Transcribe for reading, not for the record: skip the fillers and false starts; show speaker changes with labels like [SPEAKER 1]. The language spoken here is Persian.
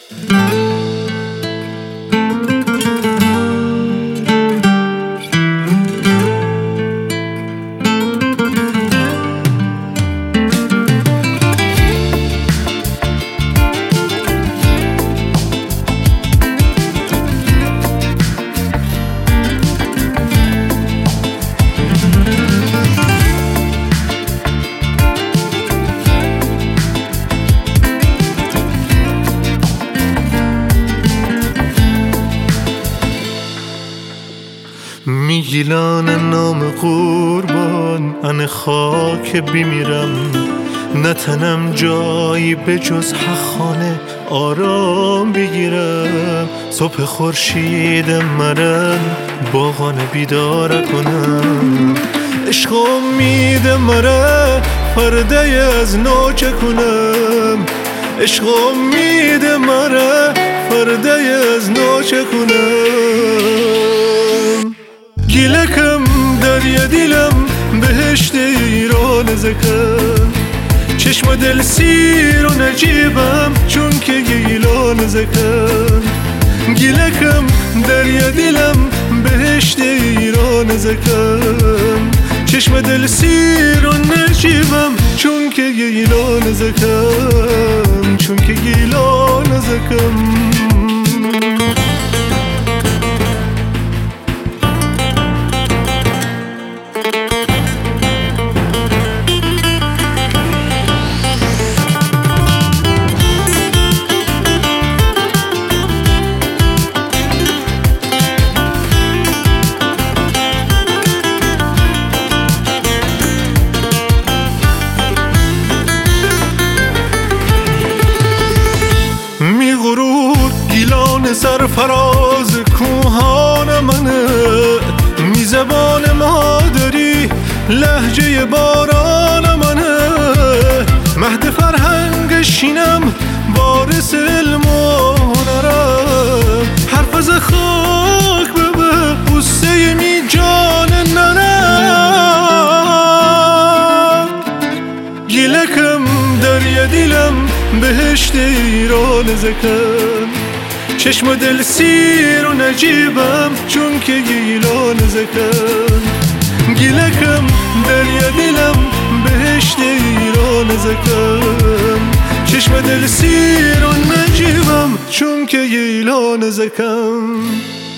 [SPEAKER 1] میگیلان نام قربان ان خاک بیمیرم، نتنم جایی به جز حقانه آرام بگیرم. صبح خورشید مرن باغان بیدار کنم، عشق امید مره پرده از نو چه کنم، عشق امید مره پرده از نو چه کنم. گیلکم دریا دیلم بهشت ایران زکم، چشم دل سیر و نجیبم چون که گیلان زکم. گیلکم دریا دیلم بهشت ایران زکم، چشم دل سیر و نجیبم چون که گیلان زکم، چون که گیلان زکم. سرفراز کوهان منه، می زبان مادری لهجه باران منه، مهد فرهنگ شینم وارث علم و هنرم، حرف از خاک ببه قصه می جان ننم. گیلکم دریا دیلم بهشت ایران زکم، چشم دل سیر و نجیبم چون که گیلان زکم. گیلکم دریا دیلم بهشت ایران زکم، چشم دل سیر و نجیبم چون که گیلان زکم.